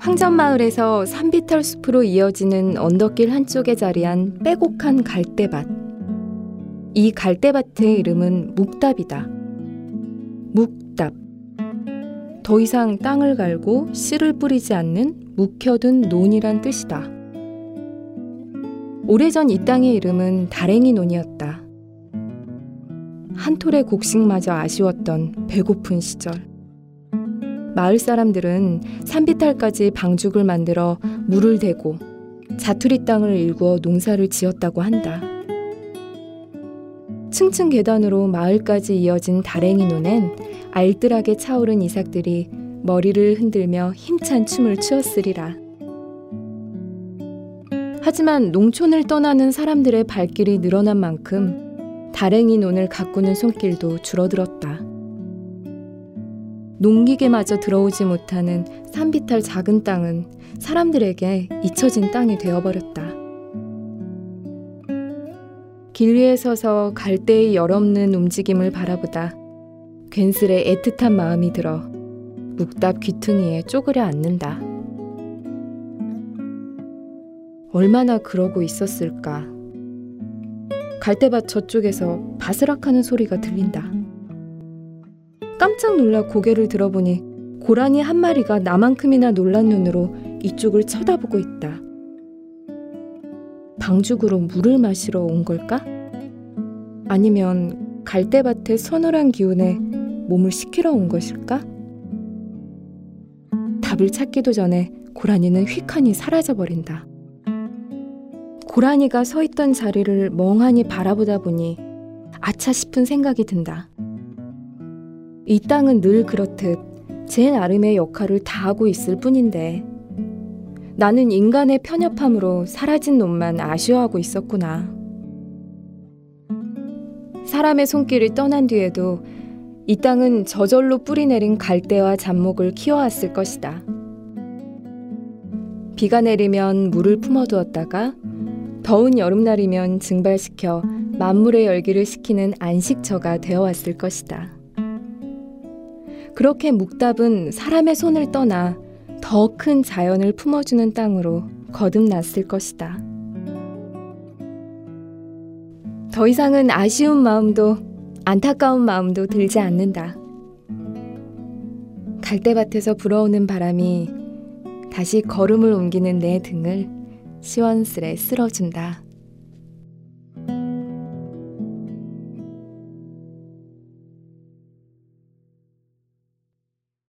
황전마을에서 산비탈 숲으로 이어지는 언덕길 한쪽에 자리한 빼곡한 갈대밭. 이 갈대밭의 이름은 묵답이다. 묵답. 더 이상 땅을 갈고 씨를 뿌리지 않는 묵혀둔 논이란 뜻이다. 오래전 이 땅의 이름은 다랭이 논이었다. 한 톨의 곡식마저 아쉬웠던 배고픈 시절. 마을 사람들은 산비탈까지 방죽을 만들어 물을 대고 자투리 땅을 일구어 농사를 지었다고 한다. 층층 계단으로 마을까지 이어진 다랭이 논엔 알뜰하게 차오른 이삭들이 머리를 흔들며 힘찬 춤을 추었으리라. 하지만 농촌을 떠나는 사람들의 발길이 늘어난 만큼 다랭이 논을 가꾸는 손길도 줄어들었다. 농기계마저 들어오지 못하는 산비탈 작은 땅은 사람들에게 잊혀진 땅이 되어버렸다. 길 위에 서서 갈대의 열없는 움직임을 바라보다 괜스레 애틋한 마음이 들어 묵답 귀퉁이에 쪼그려 앉는다. 얼마나 그러고 있었을까. 갈대밭 저쪽에서 바스락하는 소리가 들린다. 깜짝 놀라 고개를 들어보니 고라니 한 마리가 나만큼이나 놀란 눈으로 이쪽을 쳐다보고 있다. 방죽으로 물을 마시러 온 걸까? 아니면 갈대밭의 서늘한 기운에 몸을 식히러 온 것일까? 답을 찾기도 전에 고라니는 휙하니 사라져버린다. 고라니가 서 있던 자리를 멍하니 바라보다 보니 아차 싶은 생각이 든다. 이 땅은 늘 그렇듯 제 나름의 역할을 다하고 있을 뿐인데 나는 인간의 편협함으로 사라진 놈만 아쉬워하고 있었구나. 사람의 손길이 떠난 뒤에도 이 땅은 저절로 뿌리내린 갈대와 잡목을 키워왔을 것이다. 비가 내리면 물을 품어두었다가 더운 여름날이면 증발시켜 만물의 열기를 식히는 안식처가 되어왔을 것이다. 그렇게 묵답은 사람의 손을 떠나 더 큰 자연을 품어주는 땅으로 거듭났을 것이다. 더 이상은 아쉬운 마음도 안타까운 마음도 들지 않는다. 갈대밭에서 불어오는 바람이 다시 걸음을 옮기는 내 등을 시원스레 쓸어준다.